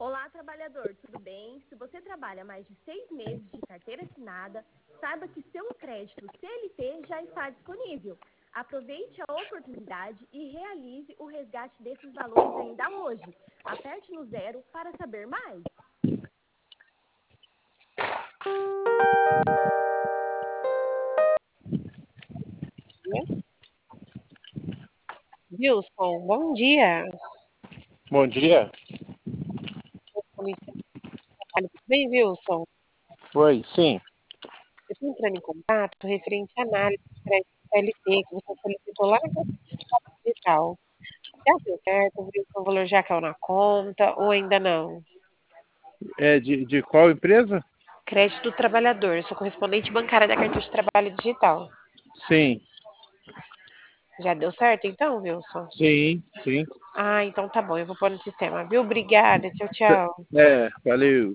Olá, trabalhador, tudo bem? Se você trabalha mais de 6 meses de carteira assinada, saiba que seu crédito CLT já está disponível. Aproveite a oportunidade e realize o resgate desses valores ainda hoje. Aperte no zero para saber mais. Wilson, bom dia. Bom dia. Tudo bem, Wilson? Oi, sim. Eu estou entrando em contato referente à análise de crédito CLT que você solicitou lá na Caixa Digital. Já deu certo? Wilson, o valor já caiu na conta ou ainda não? É de qual empresa? Crédito do trabalhador, sou correspondente bancária da Carteira de Trabalho Digital. Sim, Já deu certo então, Wilson? sim. Ah, então tá bom, eu vou pôr no sistema, viu? Obrigada, tchau, tchau. Valeu.